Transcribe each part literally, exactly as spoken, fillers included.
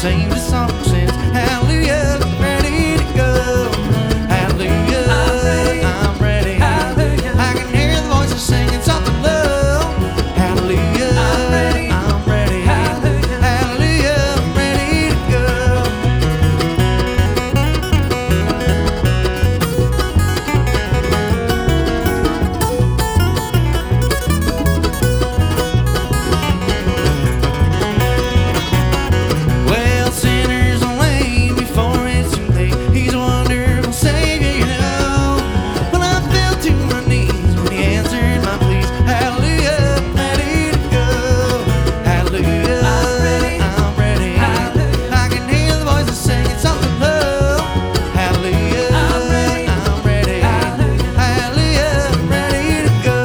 sing the song since hallelujah, I'm ready to go. Hallelujah, I'm ready. Hallelujah. I can hear the voices singing something low. Hallelujah, I'm ready. I'm ready. Hallelujah, hallelujah, I'm ready to go. Well, sinners don't wait before it's too late. He's a wonderful Savior, you know. Well, I fell to my knees when He answered my pleas. Hallelujah, I'm ready to go. Hallelujah, I'm ready. I'm ready. Hallelujah. I can hear the voices singing something low. Hallelujah, I'm ready. I'm ready. Hallelujah, hallelujah, I'm ready to go.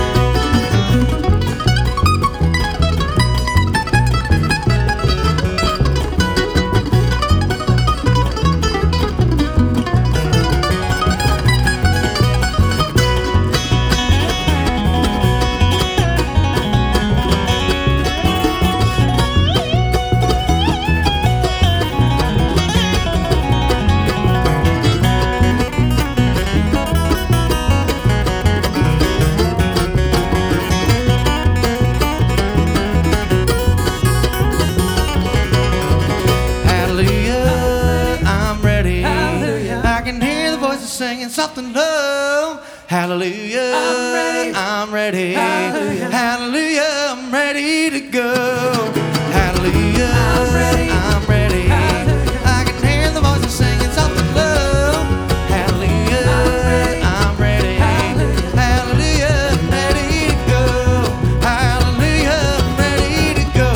Hallelujah, I'm ready. Hallelujah. I can hear the voices singing something low. Hallelujah, I'm ready. I'm ready. Hallelujah, hallelujah, I'm ready to go. Hallelujah, I'm ready. I'm ready. Hallelujah. I can hear the voices singing something low. Hallelujah, I'm ready. I'm ready. Hallelujah, hallelujah, I'm ready to go. Hallelujah, I'm ready to go.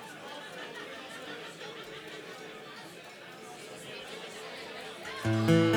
Thank you.